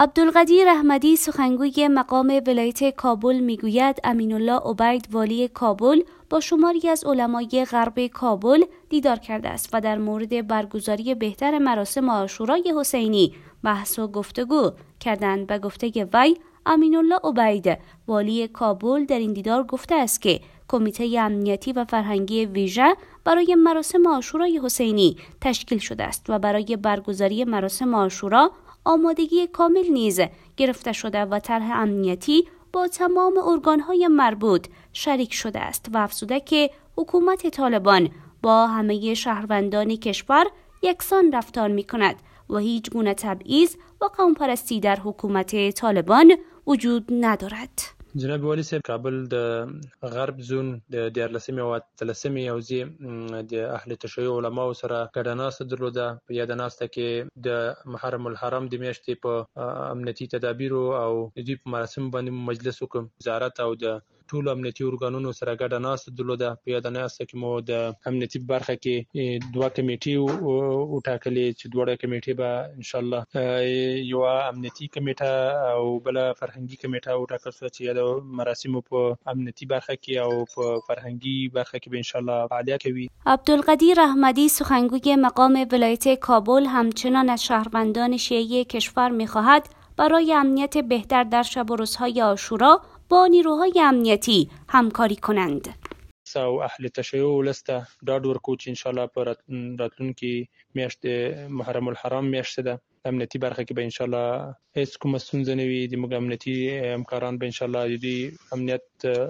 عبدالقدیر احمدی سخنگوی مقام ولایت کابل میگوید امین‌الله عبید والی کابل با شماری از علمای غرب کابل دیدار کرده است و در مورد برگزاری بهتر مراسم عاشورای حسینی بحث و گفتگو کردند. به گفته وی امین‌الله عبید والی کابل در این دیدار گفته است که کمیته امنیتی و فرهنگی ویژه برای مراسم عاشورای حسینی تشکیل شده است و برای برگزاری مراسم عاشورا آمادگی کامل نیز گرفته شده و طرح امنیتی با تمام ارگان‌های مربوط شریک شده است و افزوده که حکومت طالبان با همه شهروندان کشور یکسان رفتار می‌کند و هیچ گونه تبعیض و قوم‌پرستی در حکومت طالبان وجود ندارد. جناب والی صاحب کابل د غرب زون د 14 او 13 یوزي د اهل تشیع علماو سره ګډه ناسته درلوده. په یاد ناسته کې د محرم الحرام د میاشتې په امنیتي تدابیرو او د په مراسم باندې مجلس وکړ. وزارت او د ټول امنیتي ارګانونو سره ګډه ناسته درلوده. په یاد ناسته کې مو د امنیتي برخه کې دوه کمیټې وټاکلې چې دوه کمیټې به ان شاء الله یو امنیتي کمیټه او بل فرهنګي کمیټه وټاکل شو چې مراسم په امنیتي برخه کې او په فرهنګي برخه کې به ان شاء الله فعالیت کوي. عبدالقدیر احمدی سخنگوی مقام ولایت کابل همچنان از شهروندان شیعه کشور می‌خواهد برای امنیت بهتر در شب و روزهای عاشورا با نیروهای امنیتی همکاری کنند. او اهل تشیع ولسته ډاډ ورکو چې ان شاء الله په راتلونکي میاشت محرم الحرام میاشت ده امنیتي برخه کې به ان شاء الله هیڅ کومه ستونزه نه وي. د موږ امنیتي همکاران به ان شاء الله د امنیت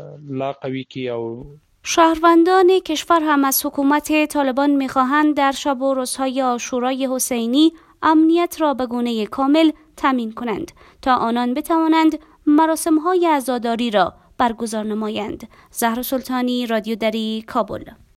لا قوی کی او شهروندان کشور هم از حکومت طالبان می‌خواهند در شب و روزهای عاشورای حسینی امنیت را به گونه کامل تامین کنند تا آنان بتوانند مراسم‌های عزاداری را برگزار نمایند. زهرا سلطانی، رادیو دری، کابل.